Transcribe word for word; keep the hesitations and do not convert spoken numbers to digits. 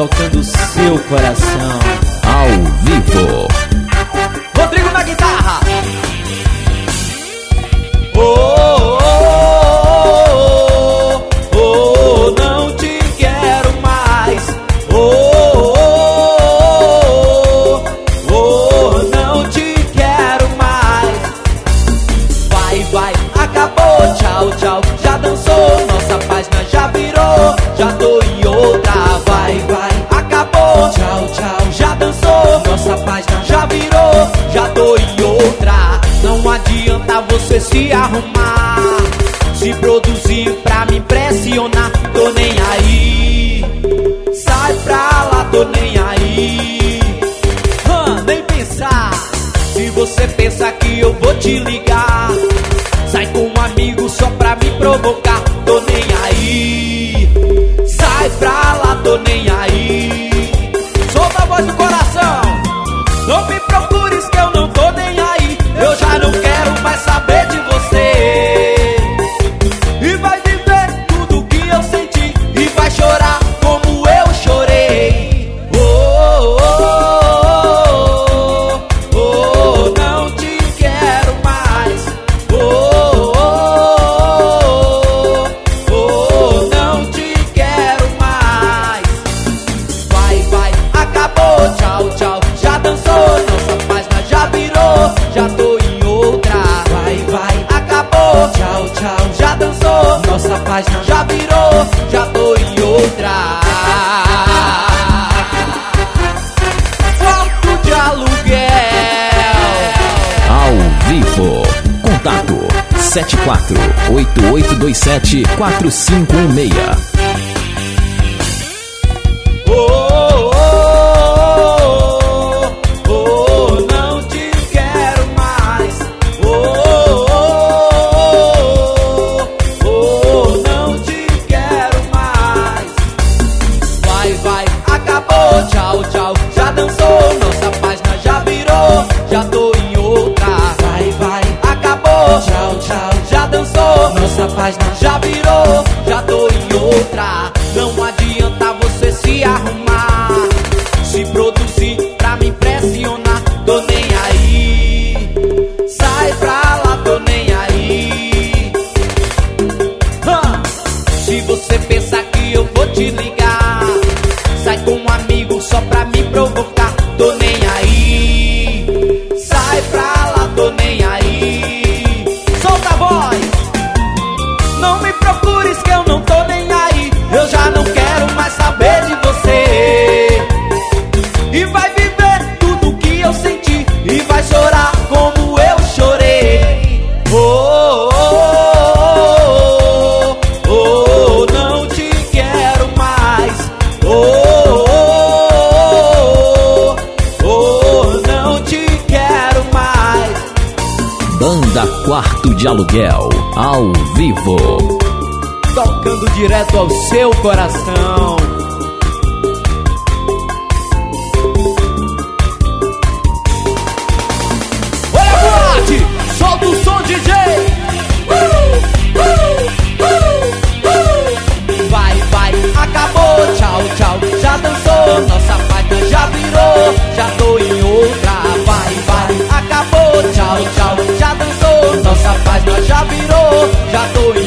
tocando seu coração ao vivo. Rodrigo na guitarra. Oh, oh, oh, oh, oh, não te quero mais. Oh, oh, oh, oh, não te quero mais. Vai, vai, acabou, tchau, tchau. Já dançou, nossa página já virou. Já tô em outra, vai, vai, acabou, tchau, tchau. Já dançou, nossa página já virou. Já tô em outra. Não adianta você se arrumar, se produzir pra me impressionar. Tô nem aí, sai pra lá, tô nem aí. Hum, nem pensar. Se você pensa que eu vou te ligar, sai com um amigo só pra me provocar. Tô nem aí, sai pra lá, tô nem aí. Solta a voz do coração. Não me procures que eu não tô nem aí. Eu já não quero mais saber de você. E vai viver tudo que eu senti, e vai chorar como eu chorei. Oh, oh, oh, oh, não te quero mais. Oh, oh, oh, não te quero mais. Vai, vai, acabou, tchau, tchau. Já dançou, nossa página já virou. Já tô em outra. Vai, vai, acabou, tchau, tchau. Já dançou, nossa página já virou. Já tô em outra. Quarto de aluguel ao vivo. Contato sete quatro oito oito dois sete quatro cinco um seis. Oh, oh, oh, oh, não te quero mais. Oh, oh, oh, não te quero mais. Vai, vai, acabou, tchau, tchau. Já dançou, nossa página já virou. Já tô em outra. Vai, vai, acabou, tchau, tchau. Já dançou, nossa página já virou. Já tô em outra. Não adianta você se arrumar, se produzir pra me impressionar. Tô nem aí, sai pra lá, tô nem aí. Hum, se você pensar que eu vou te ligar, sai com um amigo só pra me provocar. Tô nem aí, sai pra lá, tô nem aí. Solta a voz. Não me procures que eu não tô nem aí. Eu já não quero mais saber de você. E vai viver tudo que eu senti, e vai chorar como eu chorei. Oh, oh, oh, oh, não te quero mais. Oh, oh, oh, oh, não te quero mais. Banda Quarto de Aluguel ao vivo. Tocando direto ao seu coração. Olha a boate, solta o som, D J. Uh, uh, uh, uh. Vai, vai, acabou, tchau, tchau. Já dançou, nossa página já virou. Já tô em outra. Vai, vai, acabou, tchau, tchau. Já dançou, nossa página já virou. Já tô em